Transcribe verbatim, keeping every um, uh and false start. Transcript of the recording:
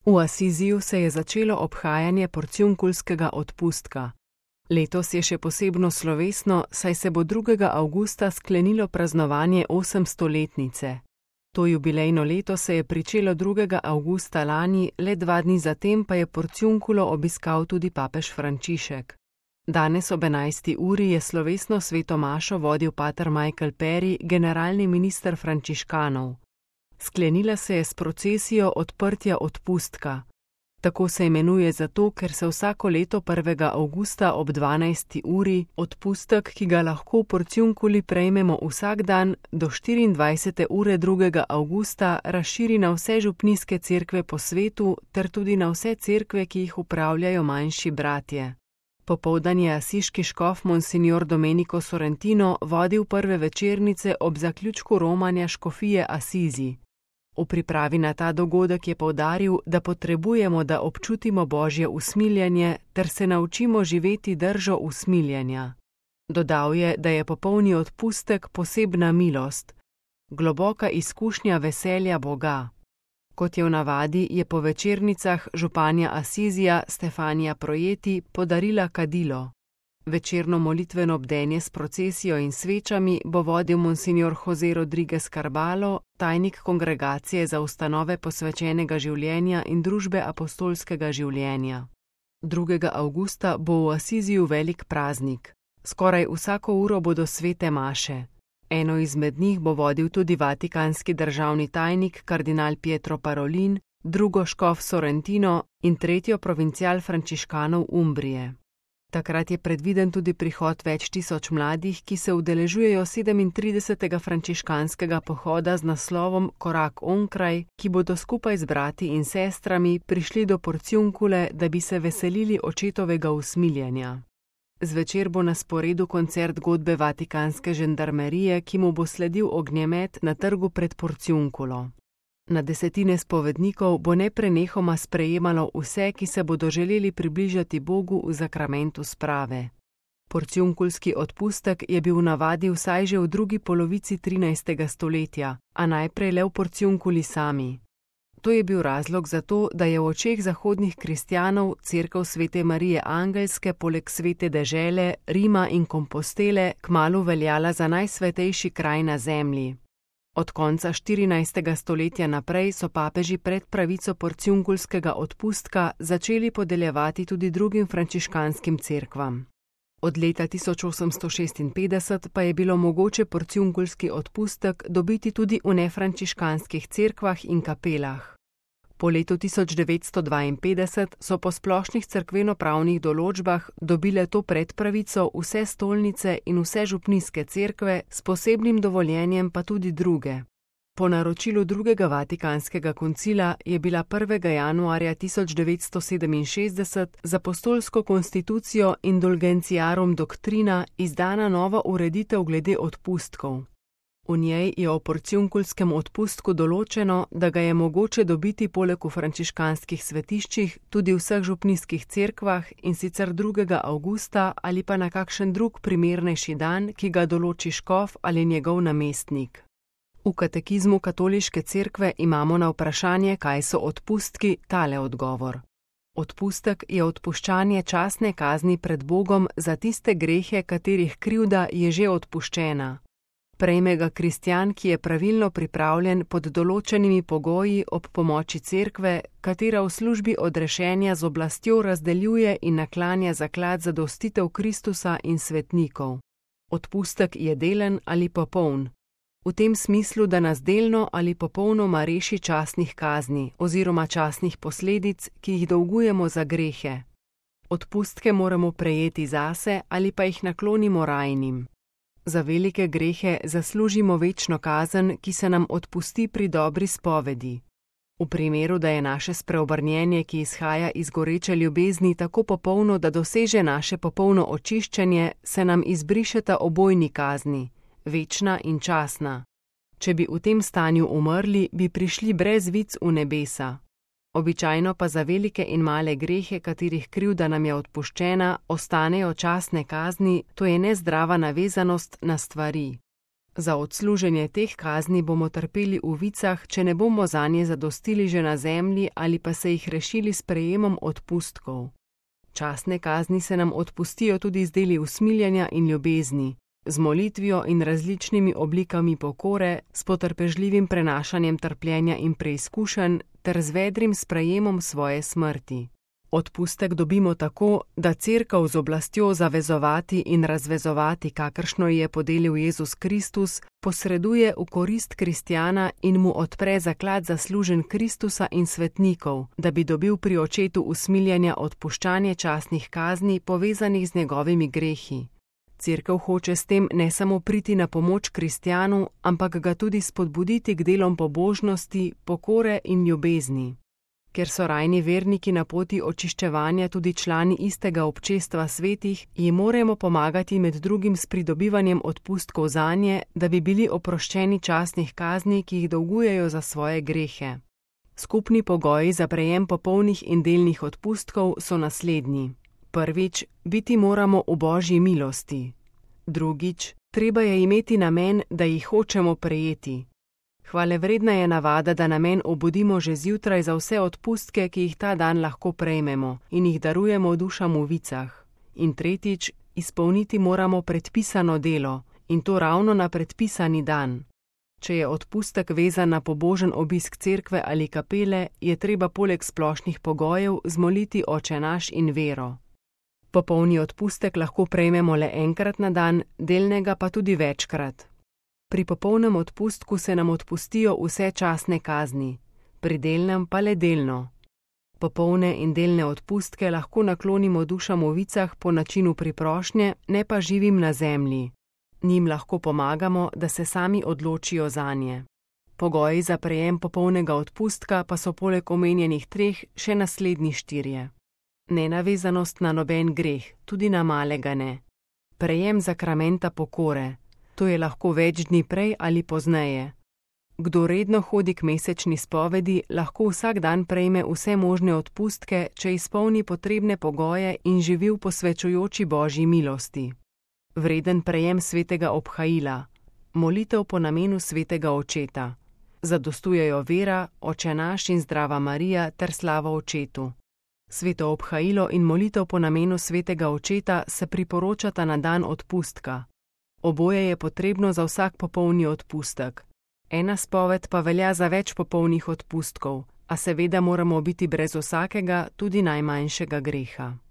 V Asiziju se je začelo obhajanje porciunkulskega odpustka. Letos je še posebno slovesno, saj se bo drugega avgusta sklenilo praznovanje osemstoletnice. To jubilejno leto se je pričelo drugega avgusta lani, le dva dni zatem pa je Porciunkulo obiskal tudi papež Frančišek. Danes ob enajsti uri je slovesno sveto mašo vodil pater Michael Perry, generalni minister frančiškanov. Sklenila se je s procesijo odprtja odpustka. Tako se imenuje zato, ker se vsako leto prvega avgusta ob dvanajsti uri odpustek, ki ga lahko v Porciunkuli prejmemo vsak dan, do štiriindvajsete ure drugega avgusta razširi na vse župnijske cerkve po svetu ter tudi na vse cerkve, ki jih upravljajo manjši bratje. Popoldan je asiški škof Monsignor Domenico Sorrentino vodil prve večernice ob zaključku romanja škofije Asizi. V pripravi na ta dogodek je poudaril, da potrebujemo, da občutimo Božje usmiljenje ter se naučimo živeti držo usmiljenja. Dodal je, da je popolni odpustek posebna milost, globoka izkušnja veselja Boga. Kot je v navadi, je po večernicah županja Asizija Stefanija Projeti podarila kadilo. Večerno molitveno bdenje s procesijo in svečami bo vodil Monsignor Jose Rodriguez Carballo, tajnik Kongregacije za ustanove posvečenega življenja in družbe apostolskega življenja. drugega avgusta bo v Asiziju velik praznik. Skoraj vsako uro bodo svete maše. Eno izmed njih bo vodil tudi vatikanski državni tajnik kardinal Pietro Parolin, drugo škof Sorrentino in tretjo provincial frančiškanov Umbrije. Takrat je predviden tudi prihod več tisoč mladih, ki se udeležujejo sedemintridesetega frančiškanskega pohoda z naslovom Korak onkraj, ki bodo skupaj z brati in sestrami prišli do Porciunkule, da bi se veselili očetovega usmiljenja. Zvečer bo na sporedu koncert godbe vatikanske žandarmerije, ki mu bo sledil ognjemet na trgu pred Porciunkulo. Na desetine spovednikov bo neprenehoma sprejemalo vse, ki se bodo želeli približati Bogu v zakramentu sprave. Porciunkulski odpustek je bil v navadi vsaj že v drugi polovici trinajstega stoletja, a najprej le v Porciunkuli sami. To je bil razlog za to, da je v očeh zahodnih kristjanov cerkev svete Marije Angelske poleg svete dežele, Rima in Kompostele kmalu veljala za najsvetejši kraj na zemlji. Od konca štirinajstega stoletja naprej so papeži pred pravico porciunkulskega odpustka začeli podeljevati tudi drugim frančiškanskim cerkvam. Od leta tisoč osemsto šestinpetdeset pa je bilo mogoče porciunkulski odpustek dobiti tudi v nefrančiškanskih cerkvah in kapelah. Po letu tisoč devetsto dvainpetdeset so po splošnih cerkvenopravnih določbah dobile to predpravico vse stolnice in vse župnijske cerkve, s posebnim dovoljenjem pa tudi druge. Po naročilu drugega vatikanskega koncila je bila prvega januarja tisoč devetsto sedeminšestdeset z apostolsko konstitucijo Indulgentiarum Doctrina izdana nova ureditev glede odpustkov. V njej je o porciunkulskem odpustku določeno, da ga je mogoče dobiti poleg v frančiškanskih svetiščih tudi v vseh župnijskih cerkvah in sicer drugega avgusta ali pa na kakšen drug primernejši dan, ki ga določi škof ali njegov namestnik. V katekizmu katoliške cerkve imamo na vprašanje, kaj so odpustki, tale odgovor. Odpustek je odpuščanje častne kazni pred Bogom za tiste grehe, katerih krivda je že odpuščena. Prejme ga kristjan, ki je pravilno pripravljen pod določenimi pogoji ob pomoči cerkve, katera v službi odrešenja z oblastjo razdeljuje in naklanja zaklad za dostitev Kristusa in svetnikov. Odpustek je delen ali popoln. V tem smislu, da nas delno ali popolnoma reši častnih kazni oziroma častnih posledic, ki jih dolgujemo za grehe. Odpustke moramo prejeti zase ali pa jih naklonimo rajnim. Za velike grehe zaslužimo večno kazen, ki se nam odpusti pri dobri spovedi. V primeru, da je naše spreobrnjenje, ki izhaja iz goreče ljubezni, tako popolno, da doseže naše popolno očiščenje, se nam izbrišeta obojni kazni, večna in časna. Če bi v tem stanju umrli, bi prišli brez vic v nebesa. Običajno pa za velike in male grehe, katerih krivda nam je odpuščena, ostanejo častne kazni, to je nezdrava navezanost na stvari. Za odsluženje teh kazni bomo trpeli v vicah, če ne bomo zanje zadostili že na zemlji ali pa se jih rešili s prejemom odpustkov. Častne kazni se nam odpustijo tudi z deli usmiljanja in ljubezni, z molitvijo in različnimi oblikami pokore, s potrpežljivim prenašanjem trpljenja in preizkušenj ter z vedrim sprejemom svoje smrti. Odpustek dobimo tako, da Cerkev z oblastjo zavezovati in razvezovati, kakršno je podelil Jezus Kristus, posreduje v korist kristjana in mu odpre zaklad zaslužen Kristusa in svetnikov, da bi dobil pri očetu usmiljanja odpuščanje častnih kazni, povezanih z njegovimi grehi. Cerkev hoče s tem ne samo priti na pomoč kristjanu, ampak ga tudi spodbuditi k delom pobožnosti, pokore in ljubezni. Ker so rajni verniki na poti očiščevanja tudi člani istega občestva svetih, jim moramo pomagati med drugim s pridobivanjem odpustkov zanje, da bi bili oproščeni častnih kazni, ki jih dolgujejo za svoje grehe. Skupni pogoji za prejem popolnih in delnih odpustkov so naslednji. Prvič, biti moramo v Božji milosti. Drugič, treba je imeti namen, da jih hočemo prejeti. Hvalevredna je navada, da namen obudimo že zjutraj za vse odpustke, ki jih ta dan lahko prejmemo in jih darujemo dušam v vicah. In tretjič, izpolniti moramo predpisano delo, in to ravno na predpisani dan. Če je odpustek vezan na pobožen obisk cerkve ali kapele, je treba poleg splošnih pogojev zmoliti Oče naš in vero. Popolni odpustek lahko prejmemo le enkrat na dan, delnega pa tudi večkrat. Pri popolnem odpustku se nam odpustijo vse častne kazni, pri delnem pa le delno. Popolne in delne odpustke lahko naklonimo dušam v vicah po načinu priprošnje, ne pa živim na zemlji. Njim lahko pomagamo, da se sami odločijo zanje. Pogoji za prejem popolnega odpustka pa so poleg omenjenih treh še naslednji štirje. Nenavezanost na noben greh, tudi na malega ne. Prejem zakramenta pokore. To je lahko več dni prej ali pozneje. Kdo redno hodi k mesečni spovedi, lahko vsak dan prejme vse možne odpustke, če izpolni potrebne pogoje in živi v posvečujoči Božji milosti. Vreden prejem svetega obhajila, molitev po namenu svetega očeta. Zadostujejo vera, Oče naš in zdrava Marija ter slava očetu. Sveto obhajilo in molitev po namenu svetega očeta se priporočata na dan odpustka. Oboje je potrebno za vsak popolni odpustek. Ena spoved pa velja za več popolnih odpustkov, a seveda moramo biti brez vsakega, tudi najmanjšega greha.